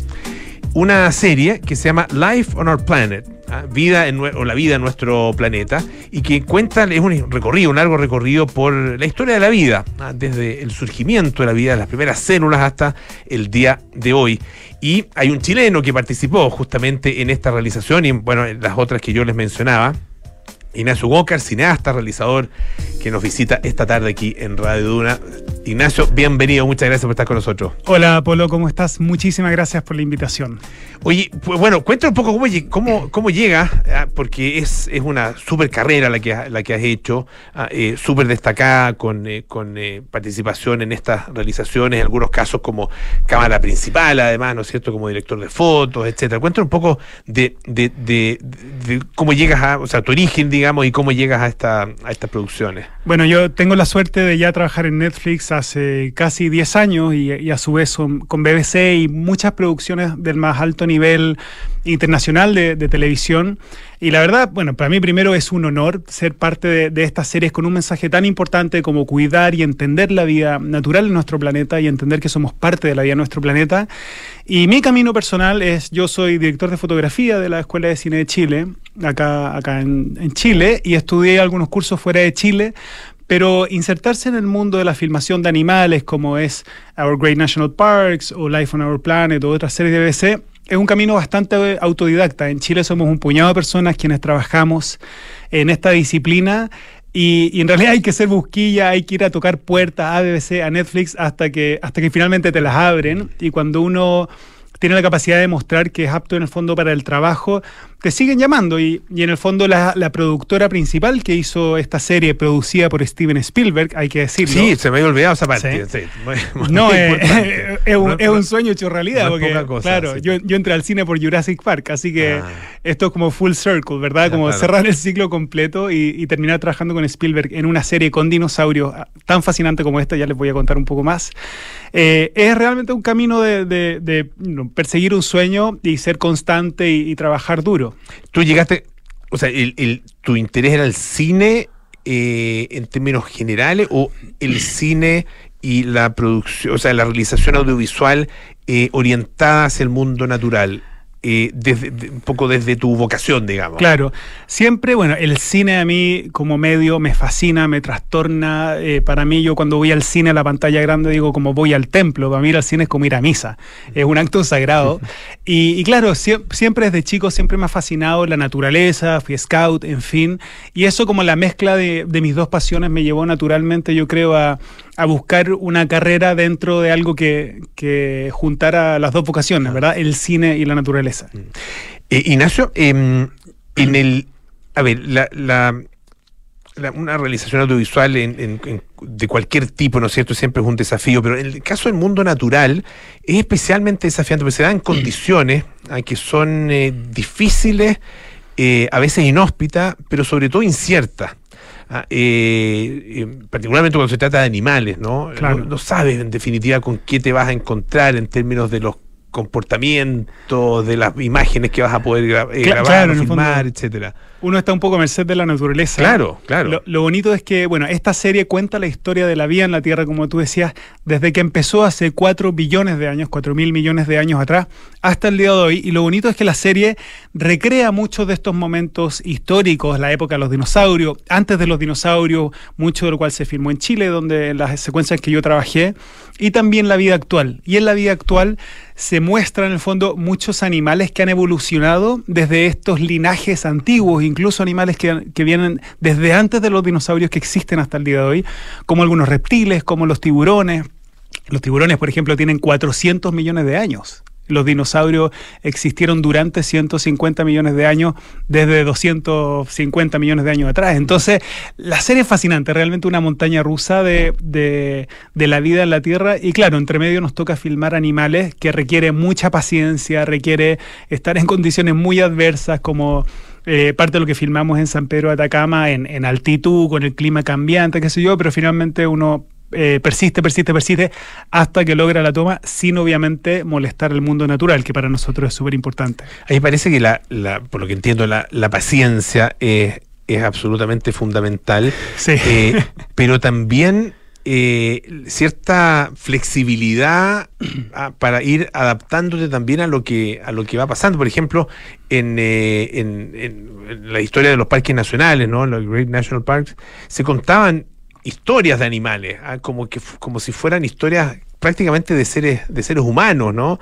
una serie que se llama Life on Our Planet, ¿ah? vida en, o la vida en nuestro planeta, y que cuenta, es un recorrido, un largo recorrido por la historia de la vida, ¿ah? desde el surgimiento de la vida, las primeras células hasta el día de hoy. Y hay un chileno que participó justamente en esta realización y, bueno, en las otras que yo les mencionaba, Ignacio Walker, cineasta, realizador, que nos visita esta tarde aquí en Radio Duna. Ignacio, bienvenido, muchas gracias por estar con nosotros. Hola, Polo, ¿cómo estás? Muchísimas gracias por la invitación. Oye, pues bueno, cuéntanos un poco cómo, cómo, cómo llega, porque es, es una súper carrera la que, la que has hecho, eh, súper destacada, con, eh, con eh, participación en estas realizaciones, en algunos casos como cámara principal, además, ¿no es cierto?, como director de fotos, etcétera. Cuéntanos un poco de, de, de, de, de cómo llegas a, o sea, tu origen, digamos, y cómo llegas a, esta, a estas producciones. Bueno, yo tengo la suerte de ya trabajar en Netflix hace casi diez años y, y a su vez son, con B B C y muchas producciones del más alto nivel internacional de, de televisión. Y la verdad, bueno, para mí primero es un honor ser parte de, de estas series con un mensaje tan importante como cuidar y entender la vida natural en nuestro planeta y entender que somos parte de la vida de nuestro planeta. Y mi camino personal es, yo soy director de fotografía de la Escuela de Cine de Chile, acá, acá en, en Chile, y estudié algunos cursos fuera de Chile. Pero insertarse en el mundo de la filmación de animales, como es Our Great National Parks o Life on Our Planet o otras series de B B C, es un camino bastante autodidacta. En Chile somos un puñado de personas quienes trabajamos en esta disciplina y, y en realidad hay que ser busquilla, hay que ir a tocar puertas a B B C, a Netflix, hasta que, hasta que finalmente te las abren. Y cuando uno tiene la capacidad de mostrar que es apto en el fondo para el trabajo, te siguen llamando. Y, y en el fondo la, la productora principal que hizo esta serie, producida por Steven Spielberg, hay que decirlo. Sí, se me había olvidado esa parte. Sí. Sí, muy, muy no, es, es, es, un, no, es un sueño hecho realidad. No porque, cosa, claro, sí. yo, yo entré al cine por Jurassic Park, así que ah. esto es como full circle, ¿verdad? Como claro. cerrar el ciclo completo y, y terminar trabajando con Spielberg en una serie con dinosaurios tan fascinante como esta, ya les voy a contar un poco más. Eh, es realmente un camino de, de, de no, perseguir un sueño y ser constante y, y trabajar duro. Tú llegaste, o sea, el, el, ¿tu interés era el cine eh, en términos generales o el cine y la producción, o sea, la realización audiovisual eh, orientada hacia el mundo natural. Eh, desde, de, un poco desde tu vocación, digamos. Claro, siempre, bueno, el cine a mí como medio me fascina, me trastorna. Eh, para mí, yo cuando voy al cine a la pantalla grande digo como voy al templo. Para mí ir al cine es como ir a misa, es un acto sagrado. y, y claro, sie- siempre desde chico siempre me ha fascinado la naturaleza, fui scout, en fin, y eso como la mezcla de, de mis dos pasiones me llevó naturalmente, yo creo, a, a buscar una carrera dentro de algo que, que juntara las dos vocaciones, ¿verdad? El cine y la naturaleza. Eh, Ignacio, eh, en el, a ver, la, la, la- una realización audiovisual en, en- en- de cualquier tipo, ¿no es cierto? Siempre es un desafío, pero en el caso del mundo natural es especialmente desafiante, porque se dan condiciones ah, que son eh, difíciles, eh, a veces inhóspitas, pero sobre todo inciertas. Ah, eh, eh, particularmente cuando se trata de animales, ¿no? Claro. No, no sabes en definitiva con qué te vas a encontrar en términos de los comportamientos, de las imágenes que vas a poder gra- eh, Cla- grabar, claro, o en el filmar, fondo, etcétera. Uno está un poco a merced de la naturaleza. Claro, claro. Lo, lo bonito es que, bueno, esta serie cuenta la historia de la vida en la Tierra, como tú decías, desde que empezó hace cuatro billones de años, cuatro mil millones de años atrás, hasta el día de hoy. Y lo bonito es que la serie recrea muchos de estos momentos históricos, la época de los dinosaurios, antes de los dinosaurios, mucho de lo cual se filmó en Chile, donde en las secuencias que yo trabajé, y también la vida actual. Y en la vida actual se muestran en el fondo muchos animales que han evolucionado desde estos linajes antiguos, incluso animales que, que vienen desde antes de los dinosaurios que existen hasta el día de hoy, como algunos reptiles, como los tiburones. Los tiburones, por ejemplo, tienen cuatrocientos millones de años. Los dinosaurios existieron durante ciento cincuenta millones de años, desde doscientos cincuenta millones de años atrás. Entonces, la serie es fascinante, realmente una montaña rusa de, de, de la vida en la Tierra. Y claro, entre medio nos toca filmar animales que requiere mucha paciencia, requiere estar en condiciones muy adversas, como eh, parte de lo que filmamos en San Pedro de Atacama, en, en altitud, con el clima cambiante, qué sé yo, pero finalmente uno Eh, persiste, persiste, persiste hasta que logra la toma, sin obviamente molestar al mundo natural, que para nosotros es súper importante. A mí me parece que, la, la, por lo que entiendo, la, la paciencia es, es absolutamente fundamental, sí. eh, pero también eh, cierta flexibilidad ah, para ir adaptándote también a lo que a lo que va pasando. Por ejemplo, en, eh, en, en, en la historia de los parques nacionales, ¿no? Los Great National Parks, se contaban historias de animales, ¿ah? como que como si fueran historias prácticamente de seres de seres humanos, ¿no?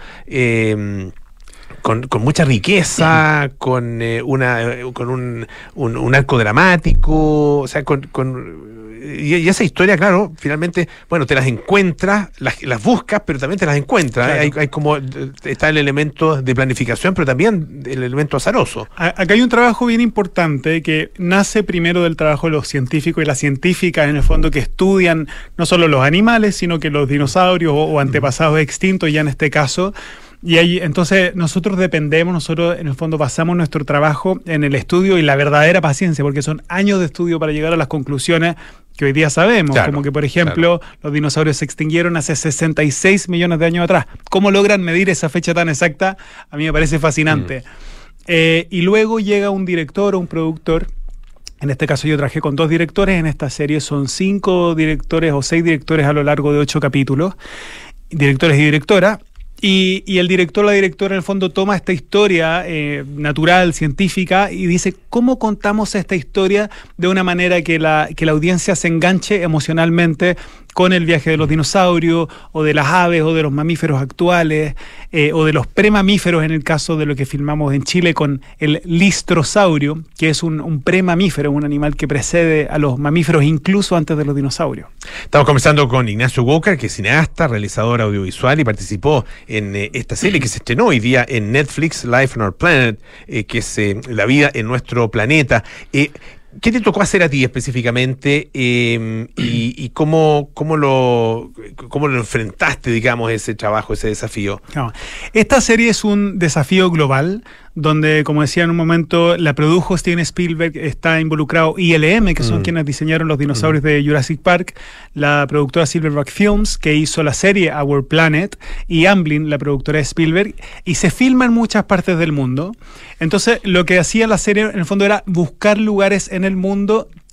Eh, con, con mucha riqueza, con eh, una eh, con un, un, un arco dramático, o sea, con, con y, y esa historia, claro, finalmente, bueno, te las encuentras, las, las buscas, pero también te las encuentras. Claro. ¿eh? Hay, hay como está el elemento de planificación, pero también el elemento azaroso. Acá hay un trabajo bien importante que nace primero del trabajo de los científicos y las científicas, en el fondo, que estudian no solo los animales, sino que los dinosaurios o, o antepasados extintos, ya en este caso. Y ahí, entonces, nosotros dependemos, nosotros en el fondo basamos nuestro trabajo en el estudio y la verdadera paciencia, porque son años de estudio para llegar a las conclusiones que hoy día sabemos, claro, como que, por ejemplo, claro, los dinosaurios se extinguieron hace sesenta y seis millones de años atrás. ¿Cómo logran medir esa fecha tan exacta? A mí me parece fascinante. Mm. Eh, y luego llega un director o un productor. En este caso yo trabajé con dos directores, en esta serie son cinco directores o seis directores a lo largo de ocho capítulos, directores y directoras. Y, y el director o la directora en el fondo toma esta historia eh, natural, científica, y dice cómo contamos esta historia de una manera que la, que la audiencia se enganche emocionalmente con el viaje de los dinosaurios, o de las aves, o de los mamíferos actuales, eh, o de los premamíferos, en el caso de lo que filmamos en Chile con el listrosaurio, que es un, un premamífero, un animal que precede a los mamíferos incluso antes de los dinosaurios. Estamos conversando con Ignacio Walker, que es cineasta, realizador audiovisual y participó en eh, esta serie que se estrenó hoy día en Netflix, Life on Our Planet, eh, que es eh, la vida en nuestro planeta. Eh, ¿Qué te tocó hacer a ti específicamente eh, y, y cómo, cómo, lo, cómo lo enfrentaste, digamos, ese trabajo, ese desafío? No, esta serie es un desafío global donde, como decía en un momento, la produjo Steven Spielberg, está involucrado I L M, que son mm. quienes diseñaron los dinosaurios mm. de Jurassic Park, la productora Silverback Films, que hizo la serie Our Planet, y Amblin, la productora de Spielberg, y se filma en muchas partes del mundo. Entonces, lo que hacía la serie, en el fondo, era buscar lugares en el mundo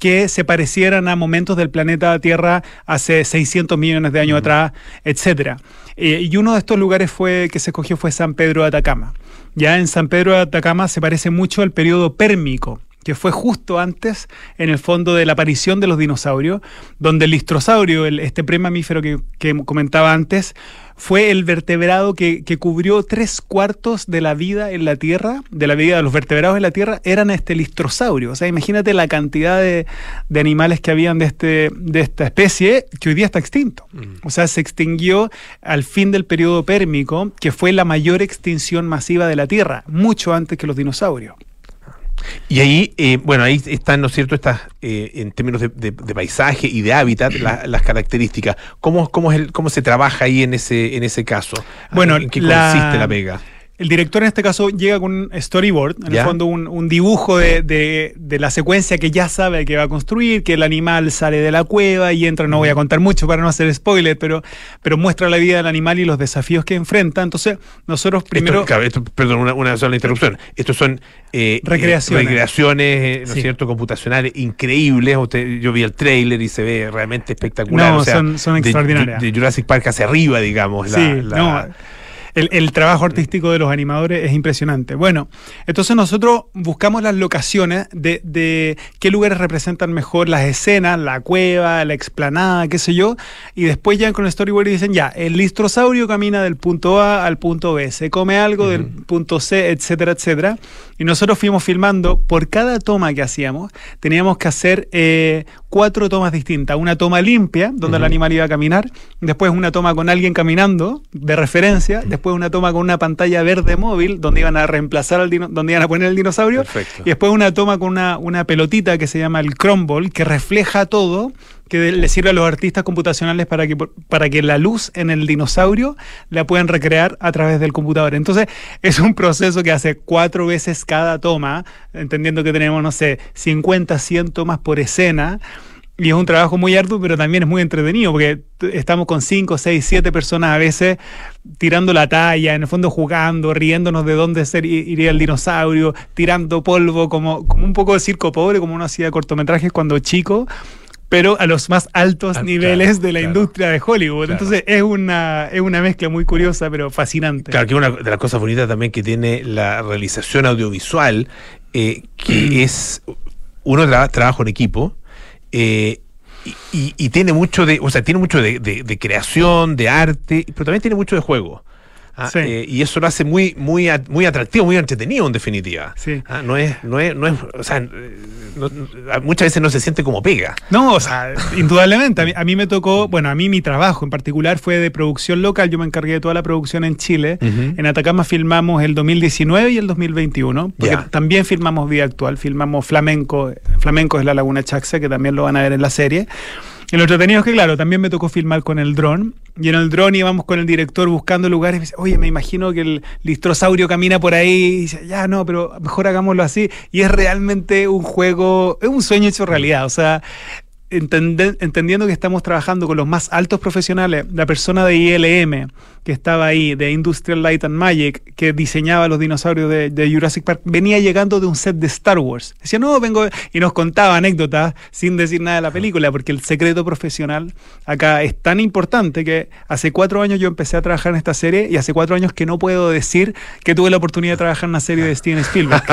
que se parecieran a momentos del planeta Tierra hace seiscientos millones de años uh-huh. atrás, etcétera. Eh, y uno de estos lugares fue que se escogió fue San Pedro de Atacama. Ya en San Pedro de Atacama se parece mucho al periodo pérmico, que fue justo antes, en el fondo, de la aparición de los dinosaurios, donde el listrosaurio, el, este premamífero que, que comentaba antes, fue el vertebrado que, que cubrió tres cuartos de la vida en la Tierra, de la vida de los vertebrados en la Tierra, eran este listrosaurio. O sea, imagínate la cantidad de, de animales que habían de, este, de esta especie, que hoy día está extinto. Mm. O sea, se extinguió al fin del periodo pérmico, que fue la mayor extinción masiva de la Tierra, mucho antes que los dinosaurios. Y ahí, eh, bueno, ahí están, ¿no es cierto?, estas, eh, en términos de, de, de paisaje y de hábitat, la, las características. ¿Cómo, cómo, es el, ¿Cómo se trabaja ahí en ese, en ese caso? Bueno, ¿en qué la, consiste la pega? El director en este caso llega con un storyboard, en ¿Ya? el fondo un, un dibujo de, de, de la secuencia que ya sabe que va a construir, que el animal sale de la cueva y entra, no voy a contar mucho para no hacer spoiler, pero, pero muestra la vida del animal y los desafíos que enfrenta. Entonces, nosotros primero... Esto, claro, esto, perdón, una, una sola interrupción. Estos son eh, recreaciones, eh, recreaciones ¿no es sí. cierto?, computacionales increíbles. Usted, yo vi el tráiler y se ve realmente espectacular. No, o sea, son, son extraordinarias. De, de Jurassic Park hacia arriba, digamos. Sí, la, la, no... El, el trabajo artístico de los animadores es impresionante. Bueno, entonces nosotros buscamos las locaciones de, de qué lugares representan mejor las escenas, la cueva, la explanada, qué sé yo, y después ya con el storyboard dicen, ya, el listrosaurio camina del punto A al punto B, se come algo uh-huh. del punto C, etcétera, etcétera, y nosotros fuimos filmando, por cada toma que hacíamos, teníamos que hacer eh, cuatro tomas distintas, una toma limpia, donde uh-huh. el animal iba a caminar, después una toma con alguien caminando, de referencia, después después una toma con una pantalla verde móvil donde iban a reemplazar al dino, donde iban a poner el dinosaurio. Perfecto. Y después una toma con una, una pelotita que se llama el crumble, que refleja todo, que le sirve a los artistas computacionales para que, para que la luz en el dinosaurio la puedan recrear a través del computador. Entonces es un proceso que hace cuatro veces cada toma, entendiendo que tenemos, no sé, cincuenta, cien tomas por escena. Y es un trabajo muy arduo, pero también es muy entretenido, porque estamos con cinco, seis, siete personas a veces tirando la talla, en el fondo jugando, riéndonos de dónde ser, iría el dinosaurio, tirando polvo, como, como un poco de circo pobre, como uno hacía cortometrajes cuando chico, pero a los más altos ah, niveles claro, de la claro, industria de Hollywood. Claro. Entonces es una, es una mezcla muy curiosa, pero fascinante. Claro, que una de las cosas bonitas también que tiene la realización audiovisual, eh, que es, uno tra- trabaja en equipo, Eh, y, y, y tiene mucho de, o sea, tiene mucho de, de, de creación, de arte, pero también tiene mucho de juego. ¿ah? Sí. Eh, y eso lo hace muy, muy, muy atractivo, muy entretenido en definitiva. Sí. ¿ah? No es, no es, no es, o sea, no, muchas veces no se siente como pega. No, o sea, indudablemente. A mí, a mí me tocó, bueno, a mí mi trabajo en particular fue de producción local. Yo me encargué de toda la producción en Chile. Uh-huh. En Atacama filmamos el dos mil diecinueve y el dos mil veintiuno, porque yeah. también filmamos vida actual, filmamos Flamenco. Flamenco es la Laguna Chaxa, que también lo van a ver en la serie. Y lo entretenido es que, claro, también me tocó filmar con el dron. Y en el dron íbamos con el director buscando lugares. Y me dice, oye, me imagino que el listrosaurio camina por ahí. Y dice, ya no, pero mejor hagámoslo así. Y es realmente un juego, es un sueño hecho realidad. O sea, entende, entendiendo que estamos trabajando con los más altos profesionales, la persona de I L M que estaba ahí, de Industrial Light and Magic, que diseñaba los dinosaurios de, de Jurassic Park, venía llegando de un set de Star Wars. Decía, no, vengo... Y nos contaba anécdotas sin decir nada de la película, porque el secreto profesional acá es tan importante que hace cuatro años yo empecé a trabajar en esta serie y hace cuatro años que no puedo decir que tuve la oportunidad de trabajar en una serie de Steven Spielberg.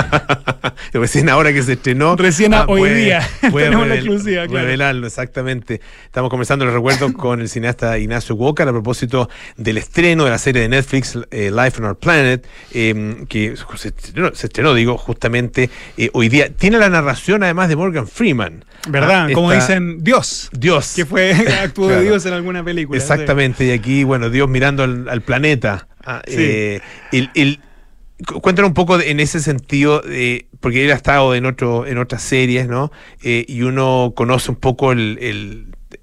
Recién ahora que se estrenó. Recién ah, hoy puede, día. Puede tenemos revel, la exclusiva, claro. Revelarlo, exactamente. Estamos conversando, les recuerdo, con el cineasta Ignacio Walker a propósito del estreno de la serie de Netflix eh, Life on Our Planet, eh, que se estrenó, se estrenó, digo, justamente eh, hoy día. Tiene la narración además de Morgan Freeman. ¿Verdad? Ah, como esta... dicen, Dios. Dios. Que fue, actuó claro. de Dios en alguna película. Exactamente, sí. Y aquí, bueno, Dios mirando al, al planeta. Ah, sí. eh, el, el, cuéntanos un poco de, en ese sentido, eh, porque él ha estado en, otro, en otras series, ¿no? Eh, y uno conoce un poco el... el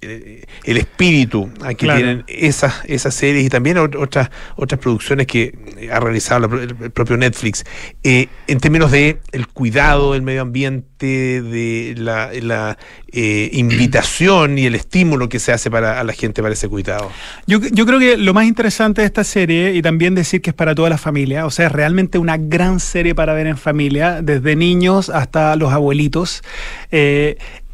el espíritu que claro. tienen esas esas series y también otras otras producciones que ha realizado la, el propio Netflix eh, en términos de el cuidado del medio ambiente, de la, la eh, invitación y el estímulo que se hace para a la gente para ese cuidado. Yo, yo creo que lo más interesante de esta serie, y también decir que es para toda la familia, o sea, es realmente una gran serie para ver en familia, desde niños hasta los abuelitos, eh,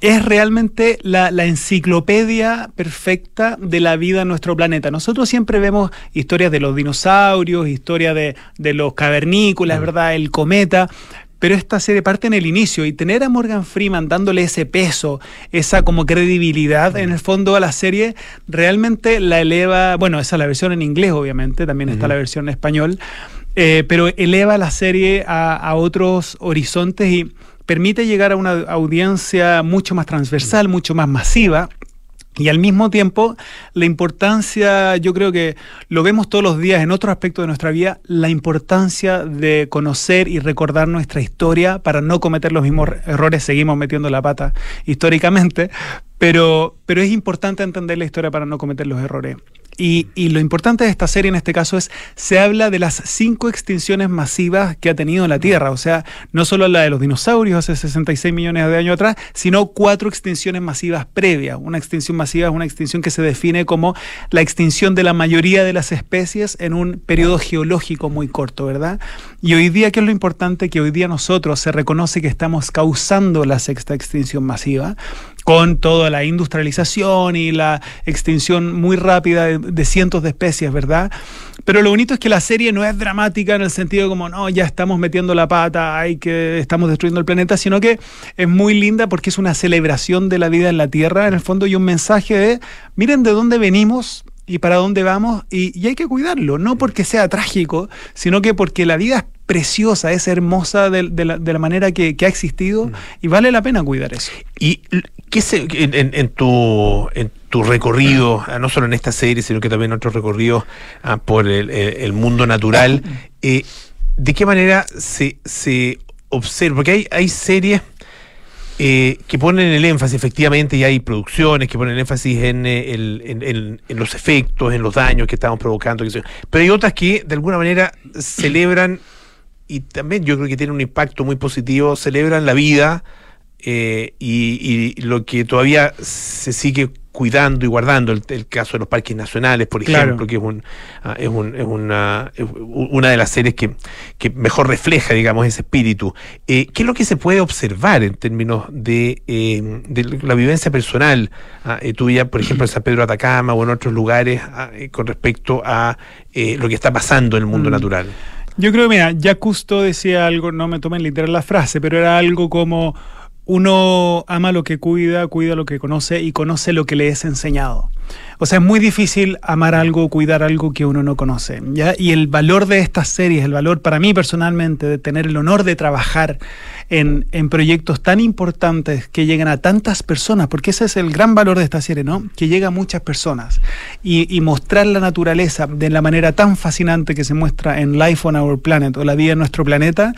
es realmente la, la enciclopedia perfecta de la vida en nuestro planeta. Nosotros siempre vemos historias de los dinosaurios, historias de, de los cavernícolas, mm. ¿verdad? El cometa. Pero esta serie parte en el inicio y tener a Morgan Freeman dándole ese peso, esa como credibilidad en el fondo a la serie, realmente la eleva. Bueno, esa es la versión en inglés, obviamente, también está uh-huh. la versión en español, eh, pero eleva la serie a, a otros horizontes y permite llegar a una audiencia mucho más transversal, mucho más masiva. Y al mismo tiempo, la importancia, yo creo que lo vemos todos los días en otros aspectos de nuestra vida, la importancia de conocer y recordar nuestra historia para no cometer los mismos errores. Seguimos metiendo la pata históricamente, pero, pero es importante entender la historia para no cometer los errores. Y, y lo importante de esta serie en este caso es, se habla de las cinco extinciones masivas que ha tenido la Tierra, o sea, no solo la de los dinosaurios hace sesenta y seis millones de años atrás, sino cuatro extinciones masivas previas. Una extinción masiva es una extinción que se define como la extinción de la mayoría de las especies en un periodo geológico muy corto, ¿verdad? Y hoy día, ¿qué es lo importante? Que hoy día nosotros se reconoce que estamos causando la sexta extinción masiva, con toda la industrialización y la extinción muy rápida de, de cientos de especies, ¿verdad? Pero lo bonito es que la serie no es dramática en el sentido como, no, ya estamos metiendo la pata, hay que estamos destruyendo el planeta, sino que es muy linda porque es una celebración de la vida en la Tierra, en el fondo, y un mensaje de, miren de dónde venimos y para dónde vamos, y, y hay que cuidarlo, no porque sea trágico, sino que porque la vida es preciosa, es hermosa de, de, la, de la manera que, que ha existido mm. y vale la pena cuidar eso. ¿Y qué se, en, en, en tu en tu recorrido, no solo en esta serie, sino que también en otros recorridos ah, por el, el mundo natural, eh, de qué manera se, se observa? Porque hay, hay series Eh, que ponen el énfasis, efectivamente, y hay producciones que ponen el énfasis en, eh, el, en, en, en los efectos, en los daños que estamos provocando, que sé yo. Pero hay otras que de alguna manera celebran, y también yo creo que tienen un impacto muy positivo, celebran la vida eh, y, y lo que todavía se sigue cuidando y guardando, el, el caso de los parques nacionales, por ejemplo, claro. que es, un, uh, es, un, es, una, es una de las series que, que mejor refleja, digamos, ese espíritu. Eh, ¿Qué es lo que se puede observar en términos de, eh, de la vivencia personal uh, eh, tuya, por ejemplo, en San Pedro de Atacama o en otros lugares, uh, eh, con respecto a eh, lo que está pasando en el mundo mm. natural? Yo creo, mira, Jacques Cousteau decía algo, no me tomen literal la frase, pero era algo como: uno ama lo que cuida, cuida lo que conoce y conoce lo que le es enseñado. O sea, es muy difícil amar algo, cuidar algo que uno no conoce, ¿ya? Y el valor de estas series, el valor para mí personalmente de tener el honor de trabajar en, en proyectos tan importantes que llegan a tantas personas, porque ese es el gran valor de esta serie, ¿no? Que llega a muchas personas. Y, y mostrar la naturaleza de la manera tan fascinante que se muestra en Life on Our Planet, o la vida en nuestro planeta,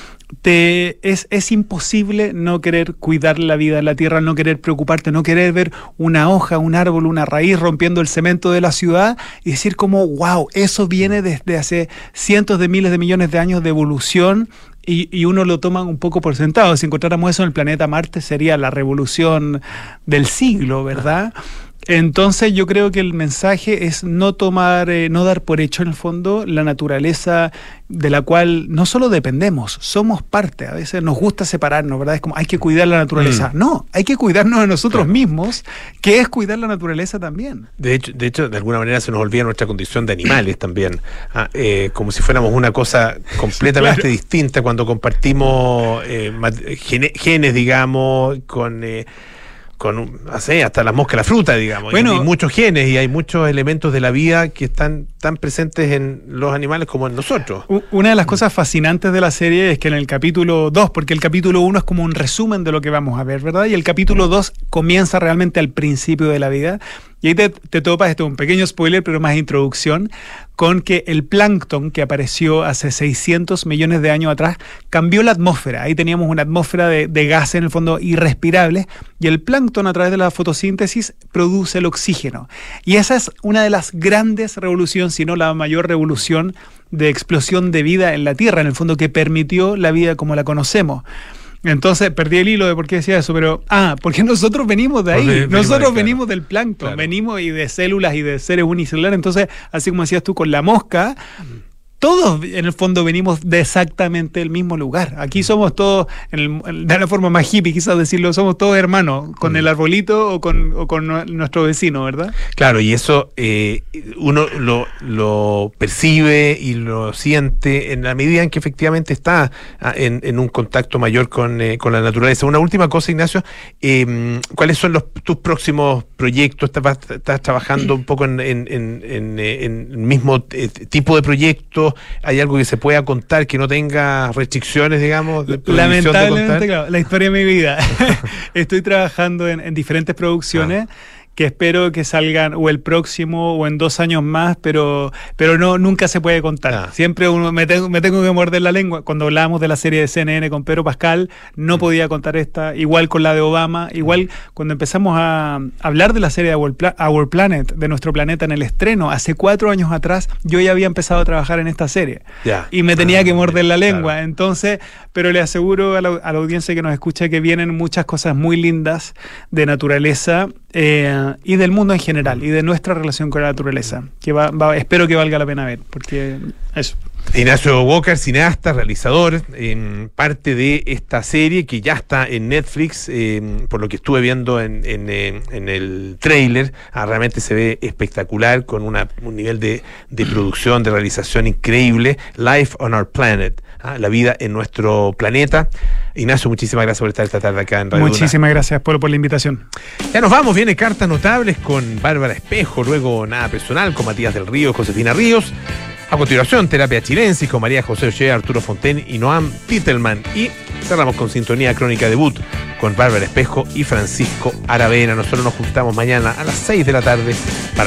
Te, es, es imposible no querer cuidar la vida en la Tierra, no querer preocuparte, no querer ver una hoja, un árbol, una raíz rompiendo el cemento de la ciudad y decir como, wow, eso viene desde hace cientos de miles de millones de años de evolución y, y uno lo toma un poco por sentado. Si encontráramos eso en el planeta Marte sería la revolución del siglo, ¿verdad? Entonces yo creo que el mensaje es no tomar, eh, no dar por hecho en el fondo la naturaleza de la cual no solo dependemos, somos parte. A veces nos gusta separarnos, ¿verdad? Es como hay que cuidar la naturaleza. Mm. No, hay que cuidarnos de nosotros claro. mismos, que es cuidar la naturaleza también. De hecho, de hecho, de alguna manera se nos olvida nuestra condición de animales también, ah, eh, como si fuéramos una cosa completamente claro. distinta cuando compartimos eh, genes, genes, digamos, con... Eh, con así, hasta la mosca, la fruta, digamos. Bueno, hay muchos genes y hay muchos elementos de la vida que están tan presentes en los animales como en nosotros. Una de las cosas fascinantes de la serie es que en el capítulo dos, porque el capítulo uno es como un resumen de lo que vamos a ver, ¿verdad? Y el capítulo dos comienza realmente al principio de la vida. Y ahí te, te topas, esto es un pequeño spoiler, pero más introducción, con que el plancton que apareció hace seiscientos millones de años atrás cambió la atmósfera. Ahí teníamos una atmósfera de, de gases en el fondo irrespirables y el plancton a través de la fotosíntesis produce el oxígeno. Y esa es una de las grandes revoluciones, si no la mayor revolución de explosión de vida en la Tierra, en el fondo que permitió la vida como la conocemos. Entonces, perdí el hilo de por qué decía eso, pero... Ah, porque nosotros venimos de ahí, okay, nosotros venimos claro. del plancton, claro. venimos y de células y de seres unicelulares, entonces, así como decías tú con la mosca, todos en el fondo venimos de exactamente el mismo lugar. Aquí somos todos, en el, de la forma más hippie quizás decirlo, somos todos hermanos, con mm. el arbolito o con, o con nuestro vecino, ¿verdad? Claro, y eso eh, uno lo, lo percibe y lo siente en la medida en que efectivamente está en, en un contacto mayor con, eh, con la naturaleza. Una última cosa, Ignacio, eh, ¿cuáles son los, tus próximos proyectos? ¿Estás, estás trabajando un poco en, en, en, en, en el mismo eh, tipo de proyectos? ¿Hay algo que se pueda contar que no tenga restricciones, digamos? De Lamentablemente, de claro, la historia de mi vida. Estoy trabajando en, en diferentes producciones. Ah. que espero que salgan o el próximo o en dos años más, pero pero no nunca se puede contar. Ah. Siempre uno me tengo, me tengo que morder la lengua. Cuando hablábamos de la serie de C N N con Pedro Pascal, no mm. podía contar esta, igual con la de Obama, igual mm. cuando empezamos a hablar de la serie de Our, Pla- Our Planet, de nuestro planeta en el estreno, hace cuatro años atrás, yo ya había empezado a trabajar en esta serie. Yeah. Y me tenía ah, que morder la lengua. Claro. Entonces, pero le aseguro a la, a la audiencia que nos escucha que vienen muchas cosas muy lindas de naturaleza, Eh, y del mundo en general y de nuestra relación con la naturaleza, que va, va, espero que valga la pena ver, porque eso. Ignacio Walker, cineasta, realizador, eh, parte de esta serie que ya está en Netflix, eh, por lo que estuve viendo en, en, en, en el tráiler, ah, realmente se ve espectacular, con una, un nivel de, de producción, de realización increíble. Life on Our Planet, ah, la vida en nuestro planeta. Ignacio, muchísimas gracias por estar esta tarde acá en Radio Muchísimas Duna. gracias, Polo, por la invitación. Ya nos vamos, viene Cartas Notables con Bárbara Espejo, luego Nada Personal con Matías del Río, Josefina Ríos. A continuación, Terapia Chilensis con María José Ollea, Arturo Fonten y Noam Titelman. Y cerramos con Sintonía Crónica Debut con Bárbara Espejo y Francisco Aravena. Nosotros nos juntamos mañana a las seis de la tarde para